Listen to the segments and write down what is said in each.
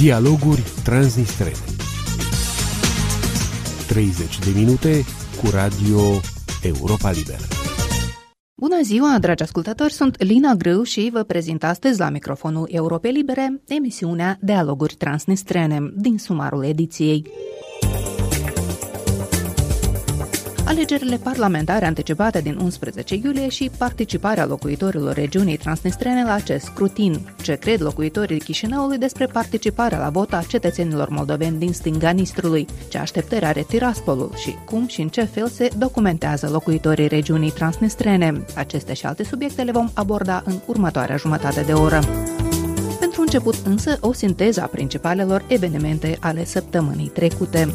Dialoguri transnistrene. 30 de minute cu Radio Europa Liberă. Bună ziua, dragi ascultători, sunt Lina Grâu și vă prezint astăzi la microfonul Europei Libere emisiunea Dialoguri transnistrene din sumarul ediției. Alegerile parlamentare anticipate din 11 iulie și participarea locuitorilor regiunii transnistrene la acest scrutin. Ce cred locuitorii Chișinăului despre participarea la vot a cetățenilor moldoveni din stânga Nistrului? Ce așteptări are Tiraspolul și cum și în ce fel se documentează locuitorii regiunii transnistrene? Aceste și alte subiecte le vom aborda în următoarea jumătate de oră. Pentru început însă o sinteză a principalelor evenimente ale săptămânii trecute.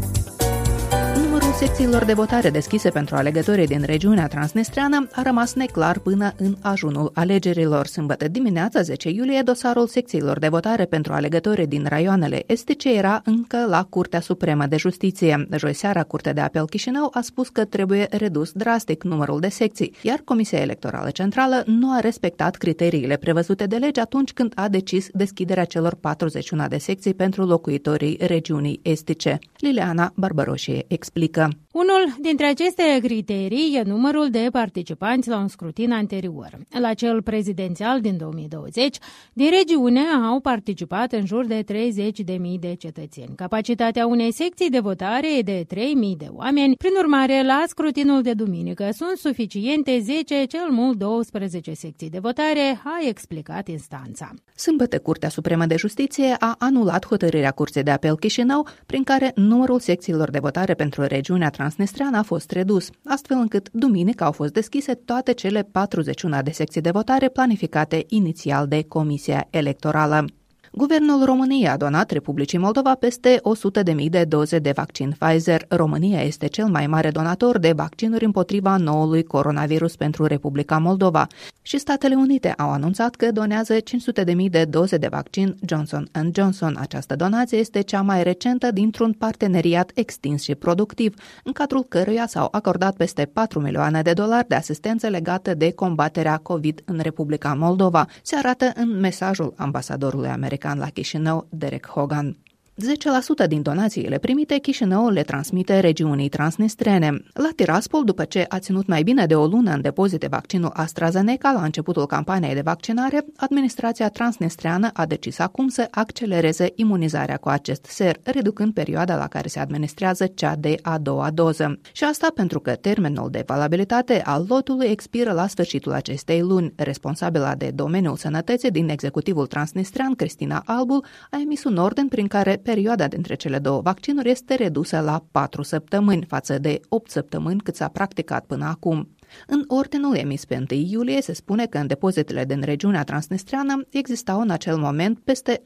Secțiilor de votare deschise pentru alegătorii din regiunea transnistreană a rămas neclar până în ajunul alegerilor. Sâmbătă dimineața, 10 iulie, dosarul secțiilor de votare pentru alegătorii din raioanele estice era încă la Curtea Supremă de Justiție. Joi seara, Curtea de Apel Chișinău a spus că trebuie redus drastic numărul de secții, iar Comisia Electorală Centrală nu a respectat criteriile prevăzute de lege atunci când a decis deschiderea celor 41 de secții pentru locuitorii regiunii estice. Liliana Barbaroșie explică. Unul dintre aceste criterii e numărul de participanți la un scrutin anterior. La cel prezidențial din 2020, din regiune au participat în jur de 30.000 de cetățeni. Capacitatea unei secții de votare e de 3.000 de oameni. Prin urmare, la scrutinul de duminică sunt suficiente 10, cel mult 12 secții de votare, a explicat instanța. Sâmbătă, Curtea Supremă de Justiție a anulat hotărârea Curții de Apel Chișinău, prin care numărul secțiilor de votare pentru regiunea transnistreană a fost redus, astfel încât duminică au fost deschise toate cele 41 de secții de votare planificate inițial de Comisia Electorală. Guvernul României a donat Republicii Moldova peste 100.000 de doze de vaccin Pfizer. România este cel mai mare donator de vaccinuri împotriva noului coronavirus pentru Republica Moldova. Și Statele Unite au anunțat că donează 500.000 de doze de vaccin Johnson & Johnson. Această donație este cea mai recentă dintr-un parteneriat extins și productiv, în cadrul căruia s-au acordat peste 4 milioane de dolari de asistență legată de combaterea COVID în Republica Moldova, se arată în mesajul ambasadorului american la Chișinău, Derek Hogan. 10% din donațiile primite, Chișinăul le transmite regiunii transnistrene. La Tiraspol, după ce a ținut mai bine de o lună în depozite vaccinul AstraZeneca la începutul campaniei de vaccinare, administrația transnistreană a decis acum să accelereze imunizarea cu acest ser, reducând perioada la care se administrează cea de a doua doză. Și asta pentru că termenul de valabilitate al lotului expiră la sfârșitul acestei luni. Responsabila de domeniul sănătății din executivul transnistrean, Cristina Albul, a emis un ordin prin care perioada dintre cele două vaccinuri este redusă la 4 săptămâni, față de 8 săptămâni cât s-a practicat până acum. În ordinul emis pe 1 iulie se spune că în depozitele din regiunea transnistreană existau în acel moment peste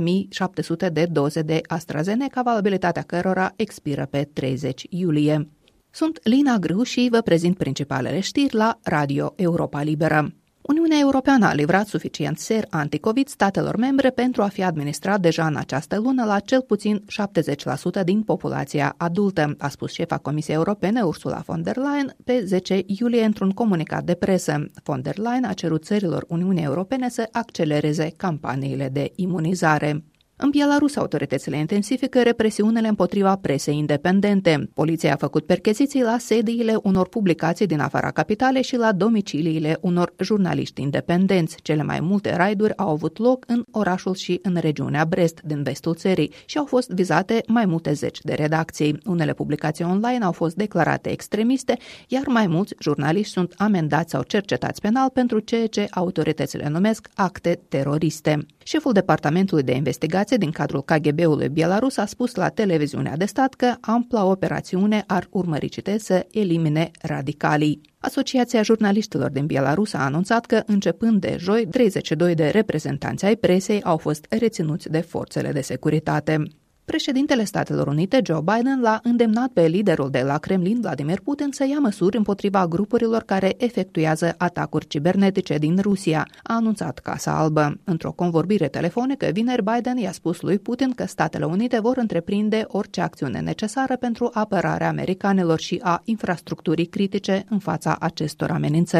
6.700 de doze de AstraZeneca, valabilitatea cărora expiră pe 30 iulie. Sunt Lina Grâu și vă prezint principalele știri la Radio Europa Liberă. Uniunea Europeană a livrat suficient ser anticovid statelor membre pentru a fi administrat deja în această lună la cel puțin 70% din populația adultă, a spus șefa Comisiei Europene Ursula von der Leyen pe 10 iulie într-un comunicat de presă. Von der Leyen a cerut țărilor Uniunii Europene să accelereze campaniile de imunizare. În Belarus, autoritățile intensifică represiunile împotriva presei independente. Poliția a făcut percheziții la sediile unor publicații din afara capitalei și la domiciliile unor jurnaliști independenți. Cele mai multe raiduri au avut loc în orașul și în regiunea Brest, din vestul țării, și au fost vizate mai multe zeci de redacții. Unele publicații online au fost declarate extremiste, iar mai mulți jurnaliști sunt amendați sau cercetați penal pentru ceea ce autoritățile numesc acte teroriste. Șeful Departamentului de Investigație din cadrul KGB-ului Belarus a spus la televiziunea de stat că ampla operațiune ar urmări, citez, să elimine radicalii. Asociația Jurnaliștilor din Belarus a anunțat că, începând de joi, 32 de reprezentanți ai presei au fost reținuți de forțele de securitate. Președintele Statelor Unite, Joe Biden, l-a îndemnat pe liderul de la Kremlin, Vladimir Putin, să ia măsuri împotriva grupurilor care efectuează atacuri cibernetice din Rusia, a anunțat Casa Albă. Într-o convorbire telefonică, vineri, Biden i-a spus lui Putin că Statele Unite vor întreprinde orice acțiune necesară pentru apărarea americanilor și a infrastructurii critice în fața acestor amenințări.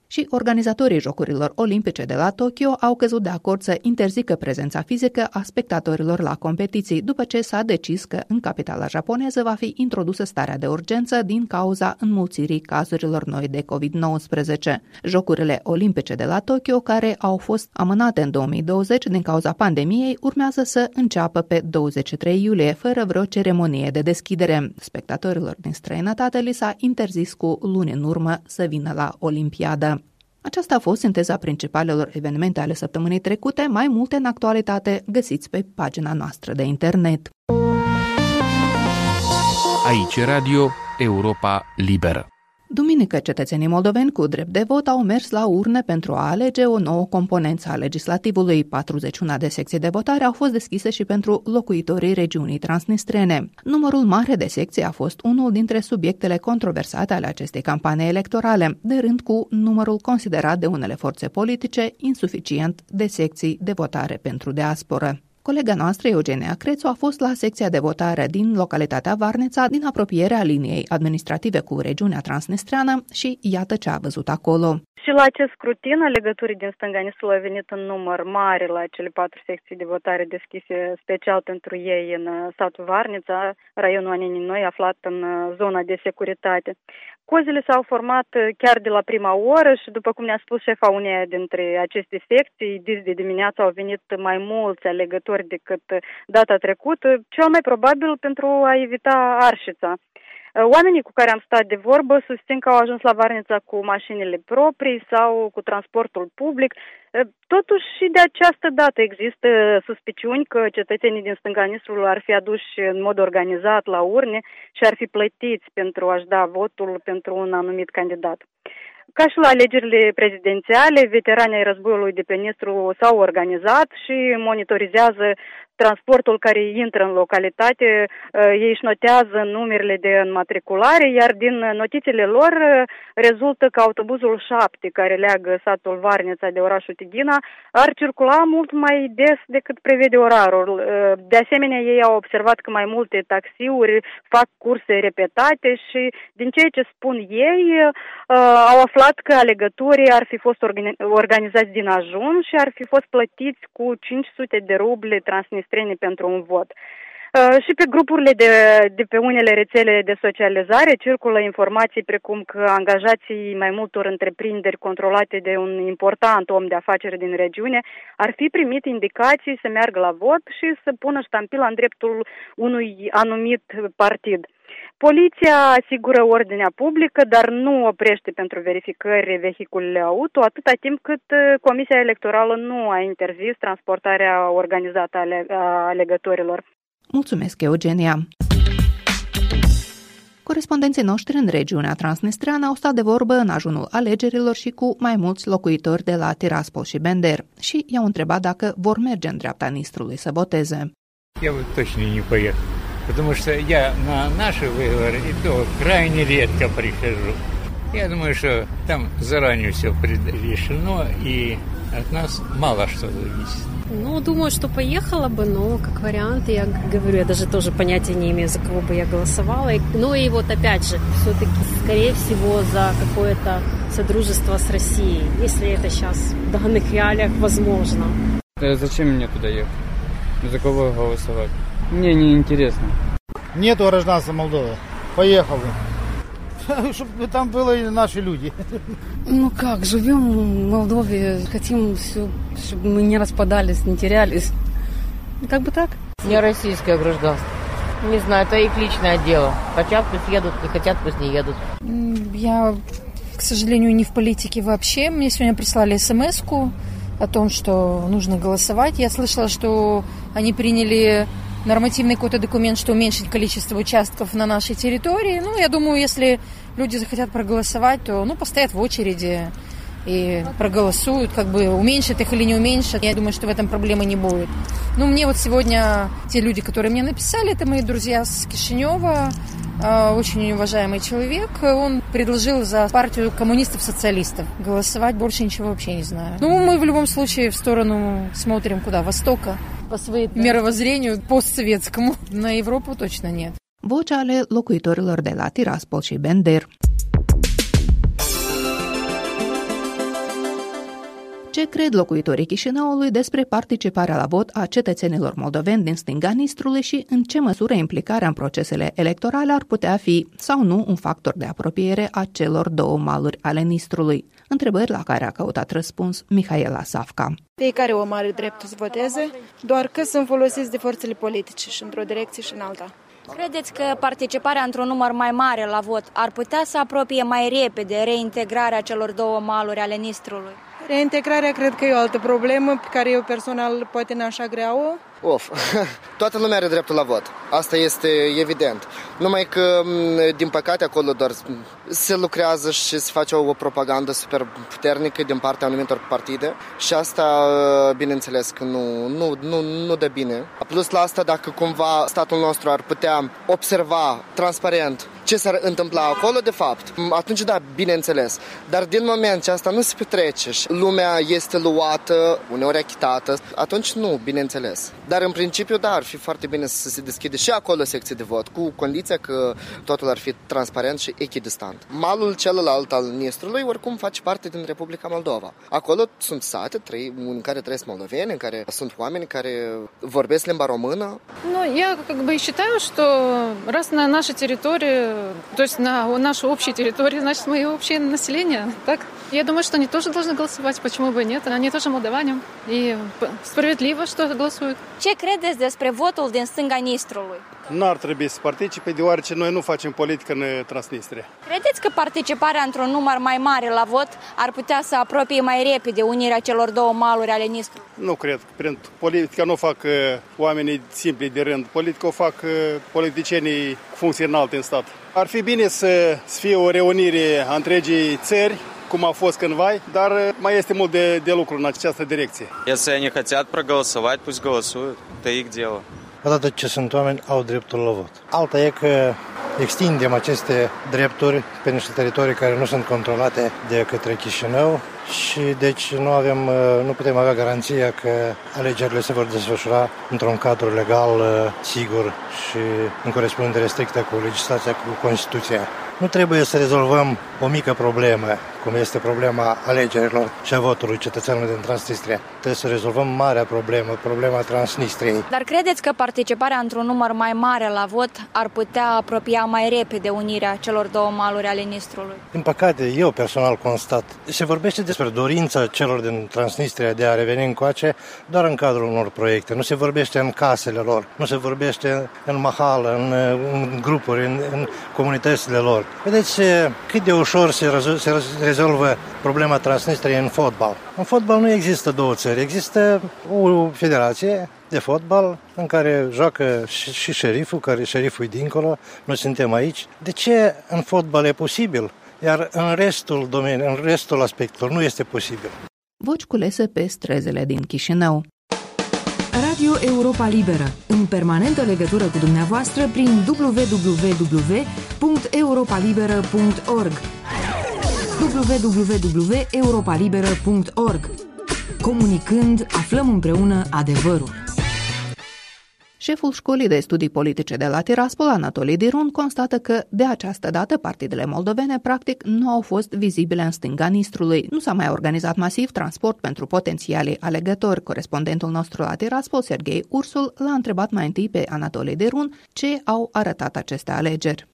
Și organizatorii Jocurilor Olimpice de la Tokyo au căzut de acord să interzică prezența fizică a spectatorilor la competiții, după ce s-a decis că în capitala japoneză va fi introdusă starea de urgență din cauza înmulțirii cazurilor noi de COVID-19. Jocurile Olimpice de la Tokyo, care au fost amânate în 2020 din cauza pandemiei, urmează să înceapă pe 23 iulie, fără vreo ceremonie de deschidere. Spectatorilor din străinătate li s-a interzis cu luni în urmă să vină la Olimpiadă. Aceasta a fost sinteza principalelor evenimente ale săptămânii trecute. Mai multe în actualitate găsiți pe pagina noastră de internet. Aici Radio Europa Liberă. Duminică, cetățenii moldoveni cu drept de vot au mers la urne pentru a alege o nouă componență a legislativului. 41 de secții de votare au fost deschise și pentru locuitorii regiunii transnistrene. Numărul mare de secții a fost unul dintre subiectele controversate ale acestei campanii electorale, de rând cu numărul considerat de unele forțe politice insuficient de secții de votare pentru diasporă. Colega noastră, Eugenia Crețu, a fost la secția de votare din localitatea Varneța, din apropierea liniei administrative cu regiunea transnistreană și iată ce a văzut acolo. Și la acest scrutin, alegătorii din stânga Nistrului au venit în număr mare la cele 4 secții de votare deschise special pentru ei în satul Varneța, raionul Anenii Noi, aflat în zona de securitate. Cozile s-au format chiar de la prima oră și, după cum ne-a spus șefa uneia dintre aceste secții, de dimineață au venit mai mulți alegători decât data trecută, cel mai probabil pentru a evita arșița. Oamenii cu care am stat de vorbă susțin că au ajuns la Varneța cu mașinile proprii sau cu transportul public. Totuși și de această dată există suspiciuni că cetățenii din stânga Nistrului ar fi aduși în mod organizat la urne și ar fi plătiți pentru a-și da votul pentru un anumit candidat. Ca și la alegerile prezidențiale, veteranii ai războiului de pe Nistru s-au organizat și monitorizează transportul care intră în localitate. Ei își notează numerele de înmatriculare, iar din notițele lor rezultă că autobuzul 7, care leagă satul Varneța de orașul Tighina, ar circula mult mai des decât prevede orarul. De asemenea, ei au observat că mai multe taxiuri fac curse repetate și din ceea ce spun ei, au aflat că alegătorii ar fi fost organizați din ajun și ar fi fost plătiți cu 500 de ruble transnistrene pentru un vot. Și pe grupurile de pe unele rețele de socializare circulă informații precum că angajații mai multor întreprinderi controlate de un important om de afaceri din regiune ar fi primit indicații să meargă la vot și să pună ștampila în dreptul unui anumit partid. Poliția asigură ordinea publică, dar nu oprește pentru verificări vehiculele auto, atâta timp cât Comisia Electorală nu a interzis transportarea organizată a alegătorilor. Mulțumesc, Eugenia! Corespondenții noștri în regiunea transnistreană au stat de vorbă în ajunul alegerilor și cu mai mulți locuitori de la Tiraspol și Bender și i-au întrebat dacă vor merge în dreapta Nistrului să voteze. Eu точно не поеду, потому что я на наши выборы и то крайне редко прихожу. Я думаю, что там заранее все предрешено и от нас мало что зависит. Ну, думаю, что поехала бы, но как вариант, я говорю, я даже тоже понятия не имею, за кого бы я голосовала. Ну и вот опять же, все-таки, скорее всего, за какое-то содружество с Россией, если это сейчас в данных реалиях возможно. Зачем мне туда ехать? За кого голосовать? Мне не интересно. Нету гражданства Молдовы. Поехал бы. Чтобы там были и наши люди. Ну как, живем в Молдове, хотим все, чтобы мы не распадались, не терялись. Как бы так? Не российское гражданство. Не знаю, это их личное дело. Хотят, пусть едут, не хотят, пусть не едут. Я, к сожалению, не в политике вообще. Мне сегодня прислали смс-ку о том, что нужно голосовать. Я слышала, что они приняли нормативный какой-то документ, что уменьшить количество участков на нашей территории. Ну, я думаю, если люди захотят проголосовать, то, постоят в очереди и проголосуют, как бы уменьшат их или не уменьшат. Я думаю, что в этом проблемы не будет. Мне вот сегодня те люди, которые мне написали, это мои друзья с Кишинева, очень уважаемый человек. Он предложил за партию коммунистов-социалистов. Голосовать больше ничего вообще не знаю. Мы в любом случае в сторону смотрим куда? Востока. По своей мировоззрению постсоветскому. На Европу точно нет. Voce ale locuitorilor de la Tiraspol și Bender. Ce cred locuitorii Chișinăului despre participarea la vot a cetățenilor moldoveni din stânga Nistrului și în ce măsură implicarea în procesele electorale ar putea fi sau nu un factor de apropiere a celor două maluri ale Nistrului? Întrebări la care a căutat răspuns Mihaela Savca. Fiecare om are dreptul să voteze, doar că sunt folosiți de forțele politice și într-o direcție și în alta. Credeți că participarea într-un număr mai mare la vot ar putea să apropie mai repede reintegrarea celor două maluri ale Nistrului? Reintegrarea cred că e o altă problemă pe care eu personal poate n-aș agrea-o. Toată lumea are dreptul la vot. Asta este evident. Numai că, din păcate, acolo doar se lucrează și se face o propagandă super puternică din partea anumitor partide și asta, bineînțeles, că nu dă bine. Plus la asta, dacă cumva statul nostru ar putea observa transparent ce s-ar întâmpla acolo, de fapt, atunci da, bineînțeles. Dar din moment ce asta nu se petrece și lumea este luată, uneori achitată, atunci nu, bineînțeles. Dar în principiu, da, ar fi foarte bine să se deschide și acolo secție de vot, cu condiția că totul ar fi transparent și echidistant. Malul celălalt al Nistrului oricum face parte din Republica Moldova. Acolo sunt sate în care trăiesc moldoveni, în care sunt oameni care vorbesc limba română. Я считаю, что раз на нашей территории, то есть на нашей общей территории, значит, мы общее население, так? Я думаю, что они тоже должны голосовать, почему бы и нет, они тоже молдаване, и справедливо, что голосуют. Ce credeți despre votul din stânga Nistrului? N-ar trebui să participe, deoarece noi nu facem politică în Transnistria. Credeți că participarea într-un număr mai mare la vot ar putea să apropie mai repede unirea celor două maluri ale Nistrului? Nu cred. Politica nu o fac oamenii simpli de rând. Politica o fac politicienii cu funcții înalte în stat. Ar fi bine să fie o reunire a întregii țări, cum a fost cândva, dar mai este mult de lucru în această direcție. Если они хотят проголосовать, пусть голосуют. Это их дело. Odată ce sunt oameni, au dreptul la vot. Alta e că extindem aceste drepturi pe niște teritorii care nu sunt controlate de către Chișinău și deci nu putem avea garanția că alegerile se vor desfășura într-un cadru legal, sigur și în corespundere strictă cu legislația, cu Constituția. Nu trebuie să rezolvăm o mică problemă, cum este problema alegerilor și a votului cetățenilor din Transnistria. Trebuie să rezolvăm marea problemă, problema Transnistriei. Dar credeți că participarea într-un număr mai mare la vot ar putea apropia mai repede unirea celor două maluri ale Nistrului? Din păcate, eu personal constat. Se vorbește despre dorința celor din Transnistria de a reveni încoace doar în cadrul unor proiecte. Nu se vorbește în casele lor, nu se vorbește în mahală, în grupuri, în comunitățile lor. Vedeți cât de ușor se rezolvă problema Transnistriei în fotbal. În fotbal nu există două țări, există o federație de fotbal în care joacă și șeriful, care șeriful e dincolo, noi suntem aici. De ce în fotbal e posibil, iar în restul domeniului, în restul aspectelor nu este posibil? Voci culese pe străzile din Chișinău. Radio Europa Liberă, în permanentă legătură cu dumneavoastră prin www.europalibera.org www.europalibera.org. Comunicând, aflăm împreună adevărul. Șeful școlii de studii politice de la Tiraspol, Anatolii Dirun, constată că de această dată partidele moldovene practic nu au fost vizibile în stânga Nistrului. Nu s-a mai organizat masiv transport pentru potențialii alegători. Corespondentul nostru la Tiraspol, Serghei Ursul, l-a întrebat mai întâi pe Anatolii Dirun ce au arătat aceste alegeri.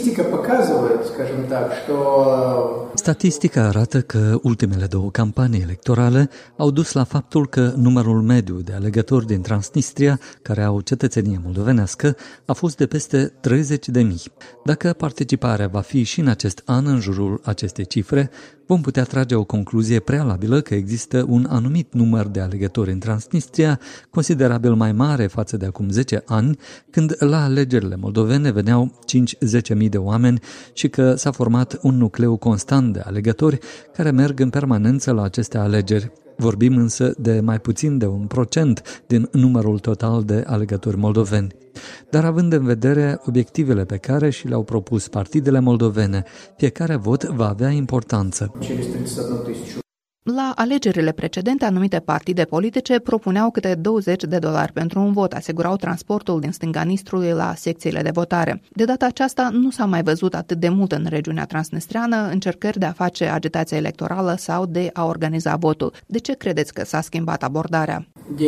Statistica arată că ultimele două campanii electorale au dus la faptul că numărul mediu de alegători din Transnistria, care au cetățenie moldovenească, a fost de peste 30.000. Dacă participarea va fi și în acest an în jurul acestei cifre, vom putea trage o concluzie prealabilă că există un anumit număr de alegători în Transnistria, considerabil mai mare față de acum 10 ani, când la alegerile moldovene veneau 5-10.000 de oameni și că s-a format un nucleu constant de alegători care merg în permanență la aceste alegeri. Vorbim însă de mai puțin de 1% din numărul total de alegători moldoveni. Dar având în vedere obiectivele pe care și le-au propus partidele moldovene, fiecare vot va avea importanță. La alegerile precedente, anumite partide politice propuneau câte $20 pentru un vot, asigurau transportul din stânga Nistrului la secțiile de votare. De data aceasta nu s-a mai văzut atât de mult în regiunea transnistreană încercări de a face agitație electorală sau de a organiza votul. De ce credeți că s-a schimbat abordarea?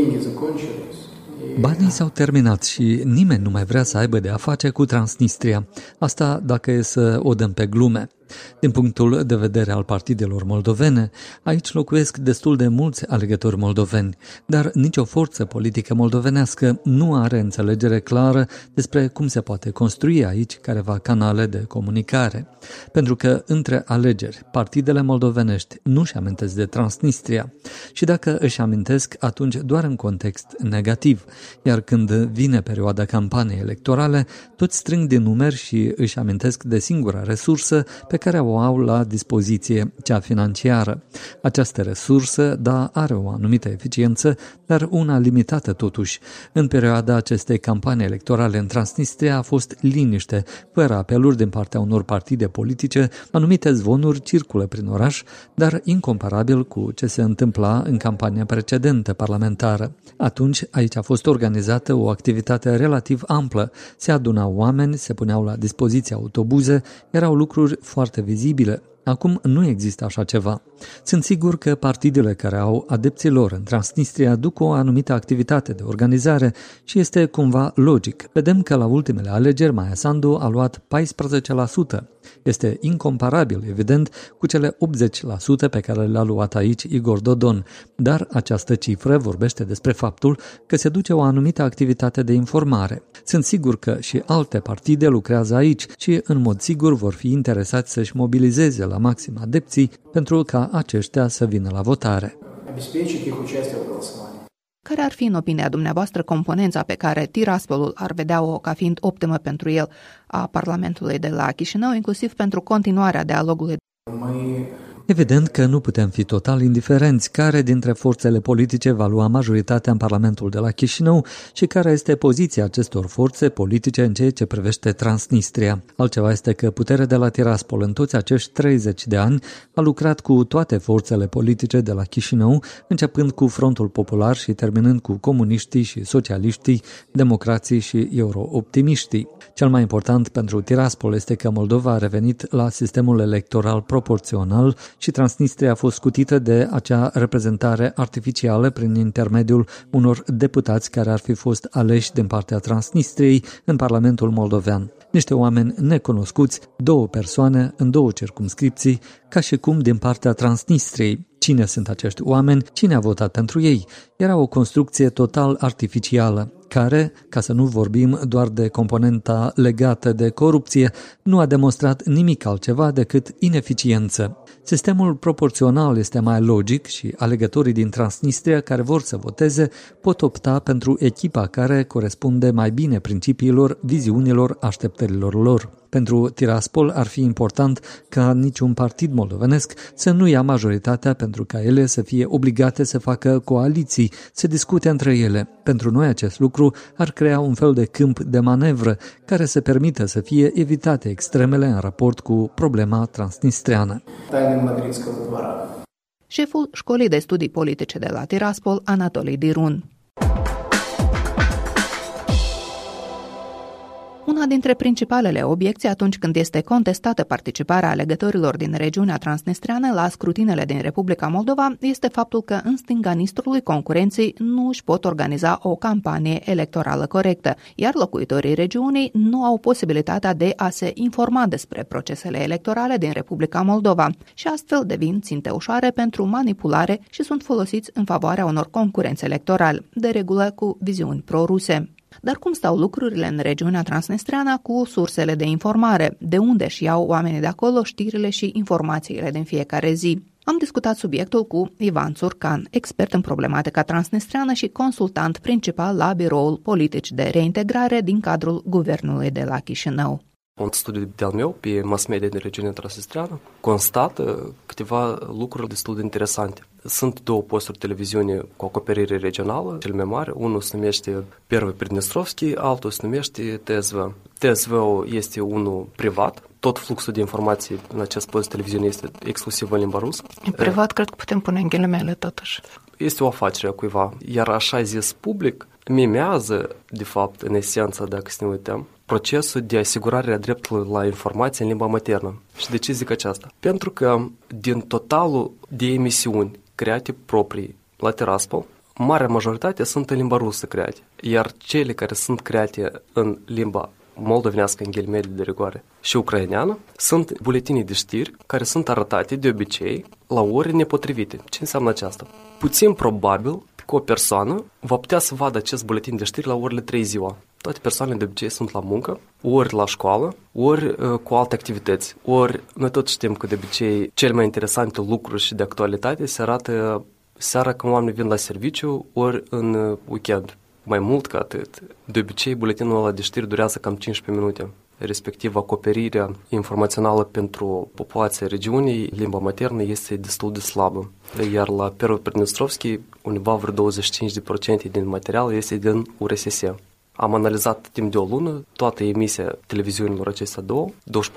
Banii s-au terminat și nimeni nu mai vrea să aibă de a face cu Transnistria. Asta dacă e să o dăm pe glume. Din punctul de vedere al partidelor moldovene, aici locuiesc destul de mulți alegători moldoveni, dar nicio forță politică moldovenească nu are înțelegere clară despre cum se poate construi aici careva canale de comunicare. Pentru că între alegeri, partidele moldovenești nu își amintesc de Transnistria și dacă își amintesc, atunci doar în context negativ, iar când vine perioada campaniei electorale, toți strâng din numeri și își amintesc de singura resursă pe care o au la dispoziție, cea financiară. Această resursă, da, are o anumită eficiență, dar una limitată totuși. În perioada acestei campanii electorale în Transnistria a fost liniște, fără apeluri din partea unor partide politice, anumite zvonuri circulă prin oraș, dar incomparabil cu ce se întâmpla în campania precedentă parlamentară. Atunci, aici a fost organizată o activitate relativ amplă. Se adunau oameni, se puneau la dispoziție autobuze, erau lucruri foarte vizibile. Acum nu există așa ceva. Sunt sigur că partidele care au adepții lor în Transnistria duc o anumită activitate de organizare și este cumva logic. Vedem că la ultimele alegeri Maia Sandu a luat 14%. Este incomparabil, evident, cu cele 80% pe care le-a luat aici Igor Dodon, dar această cifră vorbește despre faptul că se duce o anumită activitate de informare. Sunt sigur că și alte partide lucrează aici și în mod sigur vor fi interesați să-și mobilizeze la maxim adepții pentru ca aceștia să vină la votare. Care ar fi, în opinia dumneavoastră, componența pe care Tiraspolul ar vedea-o ca fiind optimă pentru el a Parlamentului de la Chișinău, inclusiv pentru continuarea dialogului? Evident că nu putem fi total indiferenți care dintre forțele politice va lua majoritatea în Parlamentul de la Chișinău și care este poziția acestor forțe politice în ceea ce privește Transnistria. Altceva este că puterea de la Tiraspol în toți acești 30 de ani a lucrat cu toate forțele politice de la Chișinău, începând cu Frontul Popular și terminând cu comuniștii și socialiștii, democrații și eurooptimiștii. Cel mai important pentru Tiraspol este că Moldova a revenit la sistemul electoral proporțional și Transnistria a fost scutită de acea reprezentare artificială prin intermediul unor deputați care ar fi fost aleși din partea Transnistriei în Parlamentul moldovean. Niște oameni necunoscuți, două persoane în două circumscripții, ca și cum din partea Transnistriei. Cine sunt acești oameni? Cine a votat pentru ei? Era o construcție total artificială, care, ca să nu vorbim doar de componenta legată de corupție, nu a demonstrat nimic altceva decât ineficiență. Sistemul proporțional este mai logic și alegătorii din Transnistria care vor să voteze pot opta pentru echipa care corespunde mai bine principiilor, viziunilor, așteptărilor lor. Pentru Tiraspol ar fi important ca niciun partid moldovenesc să nu ia majoritatea pentru ca ele să fie obligate să facă coaliții, să discute între ele. Pentru noi acest lucru ar crea un fel de câmp de manevră care să permită să fie evitate extremele în raport cu problema transnistreană. Șeful Școlii de Studii Politice de la Tiraspol, Anatolii Dirun. Una dintre principalele obiecții atunci când este contestată participarea alegătorilor din regiunea transnistreană la scrutinele din Republica Moldova este faptul că în stânga Nistrului concurenții nu își pot organiza o campanie electorală corectă, iar locuitorii regiunii nu au posibilitatea de a se informa despre procesele electorale din Republica Moldova și astfel devin ținte ușoare pentru manipulare și sunt folosiți în favoarea unor concurenți electorali, de regulă cu viziuni pro-ruse. Dar cum stau lucrurile în regiunea transnistreană cu sursele de informare? De unde își iau oamenii de acolo știrile și informațiile din fiecare zi? Am discutat subiectul cu Ivan Țurcan, expert în problematica transnistreană și consultant principal la Biroul Politici de Reintegrare din cadrul Guvernului de la Chișinău. Un studiu de-al meu pe mass media din regiunea transnistreană constată câteva lucruri destul de interesante. Sunt două posturi televiziune cu acoperire regională, cel mai mare. Unul se numește Первый Приднестровский, altul se numește TSV. TSV-ul este unul privat, tot fluxul de informații în acest post de televiziune este exclusiv în limba rusă. Privat, cred că putem pune în ghilimele totuși. Este o afacere a cuiva, iar așa zis public mimează, de fapt, în esență, dacă să ne uităm, procesul de asigurare a dreptului la informație în limba maternă. Și de ce zic aceasta? Pentru că din totalul de emisiuni create proprii la Tiraspol, marea majoritate sunt în limba rusă create, iar cele care sunt create în limba moldovenească, în ghilimele de rigoare, și ucraineană, sunt buletine de știri care sunt arătate de obicei la ore nepotrivite. Ce înseamnă aceasta? Puțin probabil că o persoană va putea să vadă acest buletin de știri la orele 3 ziua. Toate persoanele de obicei sunt la muncă, ori la școală, ori cu alte activități. Ori noi tot știm că de obicei cele mai interesante lucruri și de actualitate se arată seara când oamenii vin la serviciu, ori în weekend. Mai mult ca atât, de obicei buletinul ăla de știri durează cam 15 minute. Respectiv, acoperirea informațională pentru populația regiunii, limba maternă, este destul de slabă. Iar la Perul Pridnestrovski, undeva vreo 25% din material este din URSS. Am analizat timp de o lună toată emisia televiziunilor acestea două,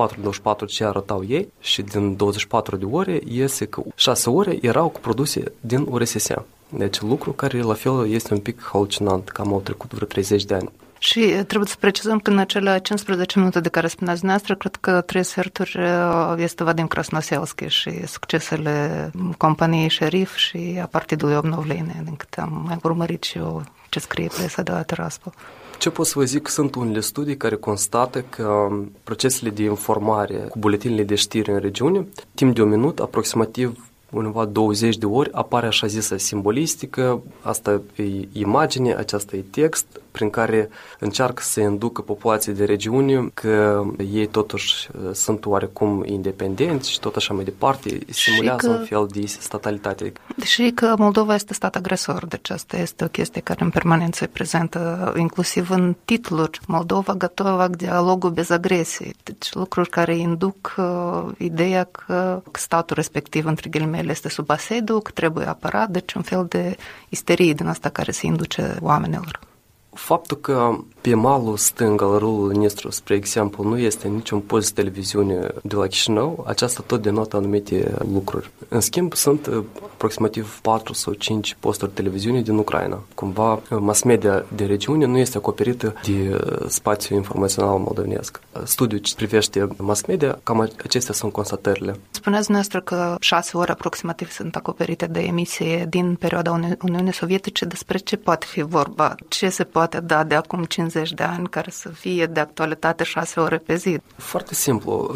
24 ce arătau ei, și din 24 de ore iese că 6 ore erau cu produse din URSS. Deci lucru care la fel este un pic halucinant, cam au trecut vreo 30 de ani. Și trebuie să precizăm că în acele 15 minute de care spuneați dumneavoastră, cred că 3 sferturi este Vadim Krasnoselski și succesele companiei Șerif și a Partidului Obnovlenie, din câte am mai urmărit și eu ce scrie presa de la Tiraspol. Ce pot să vă zic? Sunt unele studii care constată că procesele de informare cu buletinele de știri în regiune, timp de un minut, aproximativ undeva 20 de ori, apare așa zisă simbolistică, asta e imagine, aceasta e text, prin care încearcă să inducă populația de regiune că ei totuși sunt oarecum independenți și tot așa mai departe, simulează un fel de statalitate. Deși că Moldova este stat agresor, deci asta este o chestie care în permanență e prezentă, inclusiv în titluri. Moldova готова к dialogul без agresii. Deci lucruri care induc ideea că statul respectiv, între ghilimele, este sub asediu, că trebuie apărat, deci un fel de isterie din asta care se induce oamenilor. Faptul că pe malul stâng al râului Nistru, spre exemplu, nu este niciun post de televiziune de la Chișinău, aceasta tot denotă anumite lucruri. În schimb, sunt aproximativ 4 sau 5 posturi de televiziune din Ucraina. Cumva, mass media de regiune nu este acoperită de spațiul informațional moldovenesc. Studiul ce privește mass media, cam acestea sunt constatările. Spuneați dumneavoastră că 6 ore aproximativ sunt acoperite de emisie din perioada Uniunii Sovietice. Despre ce poate fi vorba? Ce se poate da de acum 50 de ani care să fie de actualitate 6 ore pe zi? Foarte simplu.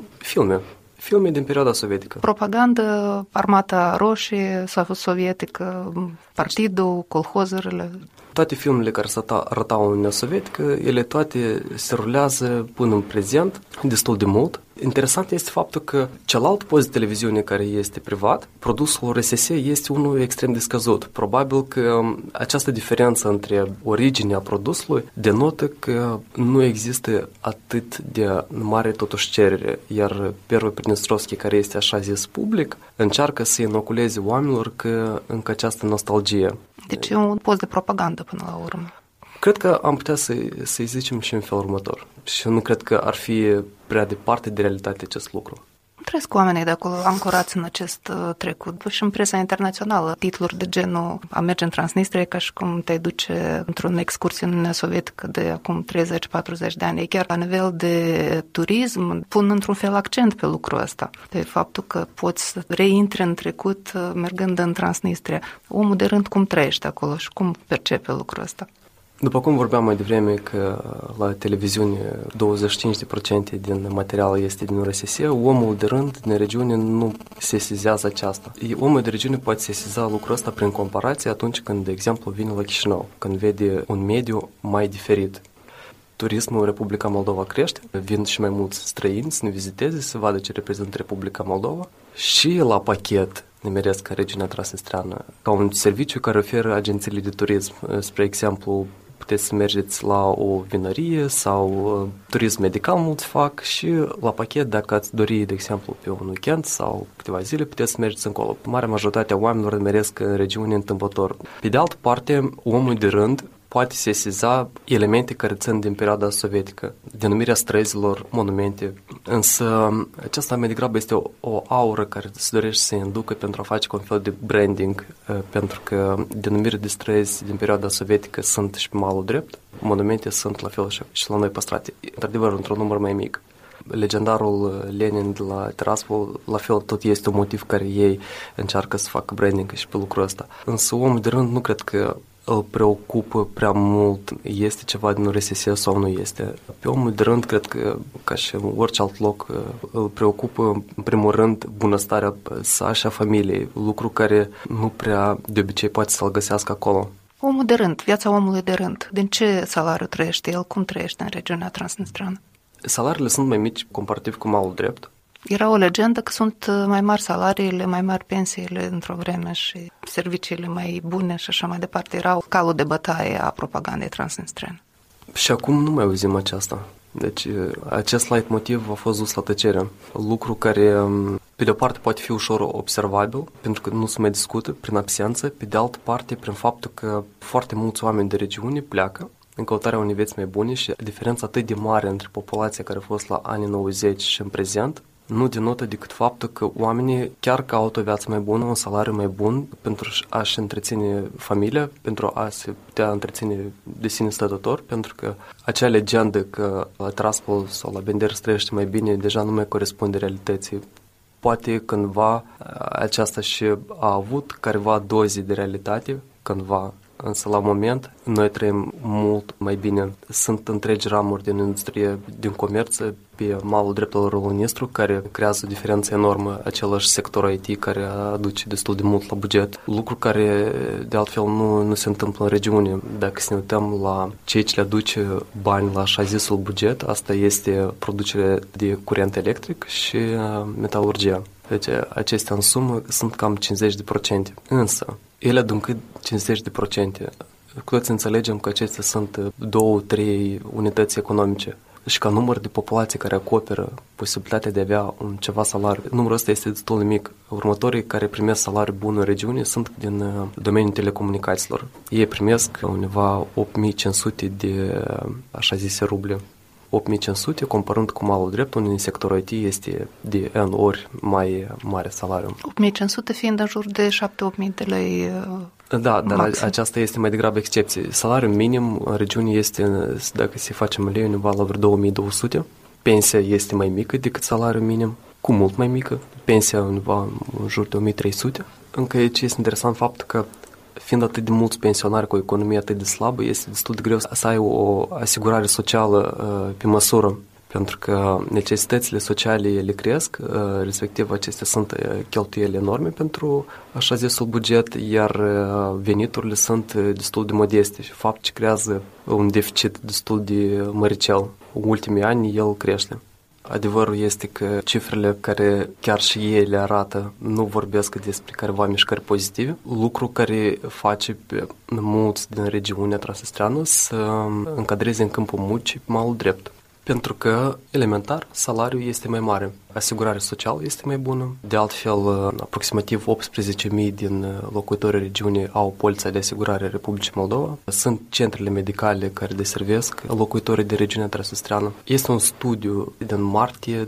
Filme din perioada sovietică. Propagandă, Armata Roșie, sovietică, partidul, colhozările. Toate filmele care se arătau în Uniunea Sovietică, ele toate se rulează până în prezent, destul de mult. Interesant este faptul că celălalt post de televiziune care este privat, produsul RSS este unul extrem de scăzut. Probabil că această diferență între originea produsului denotă că nu există atât de mare totuși cerere, iar Perul Pridnestrovski, care este așa zis public, încearcă să inoculeze oamenilor că încă această nostalgie. Deci e un post de propagandă până la urmă. Cred că am putea să-i zicem și în felul următor. Și nu cred că ar fi prea departe de realitate acest lucru. Trăiesc oamenii de acolo ancorați în acest trecut. Și în presa internațională, titluri de genul a merge în Transnistria ca și cum te duce într-o excursie în Uniunea Sovietică de acum 30-40 de ani. Chiar la nivel de turism pun într-un fel accent pe lucrul ăsta. De faptul că poți să reintri în trecut mergând în Transnistria. Omul de rând cum trăiește acolo și cum percepe lucrul ăsta. După cum vorbeam mai devreme că la televiziune 25% din material este din URSS, omul de rând din regiune nu sesizează aceasta. Omul de regiune poate sesiza lucrul ăsta prin comparație atunci când, de exemplu, vine la Chișinău, când vede un mediu mai diferit. Turismul în Republica Moldova crește, vin și mai mulți străini să ne viziteze, să vadă ce reprezintă Republica Moldova și la pachet nimeresc regiunea transnistreană ca un serviciu care oferă agențiile de turism. Spre exemplu, puteți să mergeți la o vinărie sau turism medical mulți fac și la pachet, dacă ați dori, de exemplu, pe un weekend sau câteva zile, puteți să mergeți încolo. Marea majoritate a oamenilor meresc în regiune întâmplător. Pe de altă parte, omul de rând poate sesiza elemente care țin din perioada sovietică, denumirea străzilor, monumente, însă aceasta mai degrabă este o aură care se dorește să inducă pentru a face un fel de branding, pentru că denumirile de străzi din perioada sovietică sunt și pe malul drept, monumente sunt la fel și la noi păstrate, într-adevăr într-un număr mai mic. Legendarul Lenin de la Tiraspol, la fel, tot este un motiv care ei încearcă să facă branding și pe lucrul ăsta. Însă omul de rând nu cred că îl preocupă prea mult, este ceva din RSS sau nu este. Pe omul de rând, cred că, ca și în orice alt loc, îl preocupă, în primul rând, bunăstarea sa și a familiei, lucru care nu prea de obicei poate să-l găsească acolo. Omul de rând, viața omului de rând, din ce salariu trăiește el, cum trăiește în regiunea transnistreană? Salariile sunt mai mici comparativ cu malul drept. Era o legendă că sunt mai mari salariile, mai mari pensiile într-o vreme și serviciile mai bune și așa mai departe. Era calul de bătaie a propagandei transnistrene. Și acum nu mai auzim aceasta. Deci acest leitmotiv a fost dus la tăcere. Lucru care, pe de o parte, poate fi ușor observabil, pentru că nu se mai discută prin absență, pe de altă parte, prin faptul că foarte mulți oameni de regiune pleacă în căutarea unei vieți mai bune și diferența atât de mare între populația care a fost la anii 90 și în prezent nu denotă decât faptul că oamenii chiar caută o viață mai bună, un salariu mai bun pentru a-și întreține familia, pentru a se putea întreține de sine stătător, pentru că acea legendă că la Tiraspol sau la Bender trăiește mai bine deja nu mai corespunde realității. Poate cândva aceasta și a avut careva doze de realitate, cândva. Însă, la moment, noi trăim mult mai bine. Sunt întregi ramuri din industrie, din comerț, pe malul dreptul românistru, care creează o diferență enormă, același sector IT care aduce destul de mult la buget. Lucru care, de altfel, nu se întâmplă în regiune. Dacă să ne uităm la cei ce le aduce bani la așa zisul buget, asta este producerea de curent electric și metalurgia. Deci, acestea în sumă sunt cam 50%. Însă, ele aduncă 50%. Cu toți înțelegem că acestea sunt 2-3 unități economice și ca număr de populație care acoperă posibilitatea de a avea un ceva salariu. Numărul ăsta este destul de mic. Următorii care primesc salariu bun în regiune sunt din domeniul telecomunicațiilor. Ei primesc undeva 8500 de așa zise ruble. 8500, comparând cu malul drept, unde în sectorul IT este de N ori mai mare salariu. 8500 fiind în jur de 7-8.000 de lei Da, dar aceasta este mai degrabă excepție. Salariul minim în regiune este, dacă se facem lei, undeva la vreo 2200. Pensia este mai mică decât salariul minim, cu mult mai mică. Pensia undeva în jur de 1300. Încă ce este interesant faptul că fiind atât de mulți pensionari cu o economie atât de slabă, este destul de greu să ai o asigurare socială pe măsură, pentru că necesitățile sociale le cresc, respectiv acestea sunt cheltuieli enorme pentru așa zisul buget, iar veniturile sunt destul de modeste și fapt ce creează un deficit destul de măricel. În ultimii ani el crește. Adevărul este că cifrele care chiar și ei le arată nu vorbesc despre careva mișcări pozitive, lucru care face pe mulți din regiunea transnistreană să încadreze în câmpul muncii malul drept. Pentru că, elementar, salariul este mai mare, asigurarea socială este mai bună. De altfel, aproximativ 18.000 din locuitorii regiunii au polița de asigurare Republicii Moldova. Sunt centrele medicale care deservesc locuitorii de regiunea transnistreană. Este un studiu din martie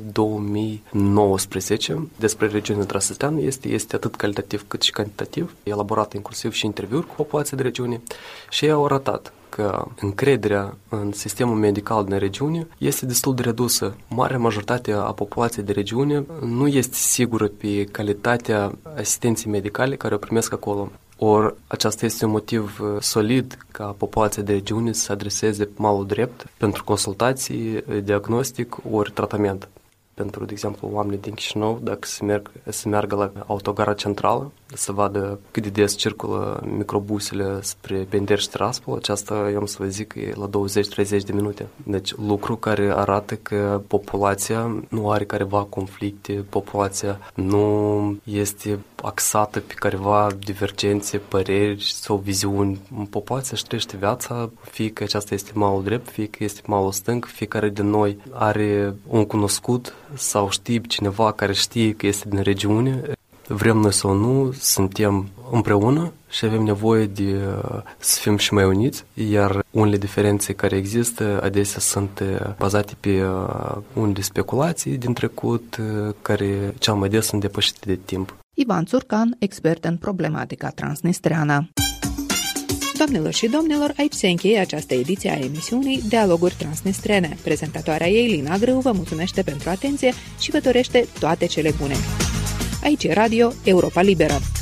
2019 despre regiunea transnistreană. Este atât calitativ cât și cantitativ, elaborat inclusiv și interviuri cu populația de regiune și ei au arătat că încrederea în sistemul medical din regiune este destul de redusă. Marea majoritate a populației de regiune nu este sigură pe calitatea asistenței medicale care o primesc acolo. Ori aceasta este un motiv solid ca populația de regiune să se adreseze pe malul drept pentru consultații, diagnostic ori tratament. Pentru, de exemplu, oamenii din Chișinău, dacă se meargă la autogara centrală, să vadă cât de des circulă microbusele spre Bender și Tiraspol, aceasta, eu am să vă zic, e la 20-30 de minute. Deci, lucru care arată că populația nu are careva conflicte, populația nu este axată pe careva divergențe, păreri sau viziuni. Populația își trăiește viața, fie că aceasta este malul drept, fie că este malul stâng, fiecare din noi are un cunoscut sau știe cineva care știe că este din regiune. vrem noi sau nu, suntem împreună și avem nevoie de să fim și mai uniți, iar unele diferențe care există adesea sunt bazate pe unele speculații din trecut, care cel mai des sunt depășite de timp. Ivan Țurcan, expert în problematica transnistreană. Doamnelor și domnilor, aici se încheie această ediție a emisiunii Dialoguri Transnistrene. Prezentatoarea ei, Lina Grâu, vă mulțumește pentru atenție și vă dorește toate cele bune. Aici e Radio Europa Liberă.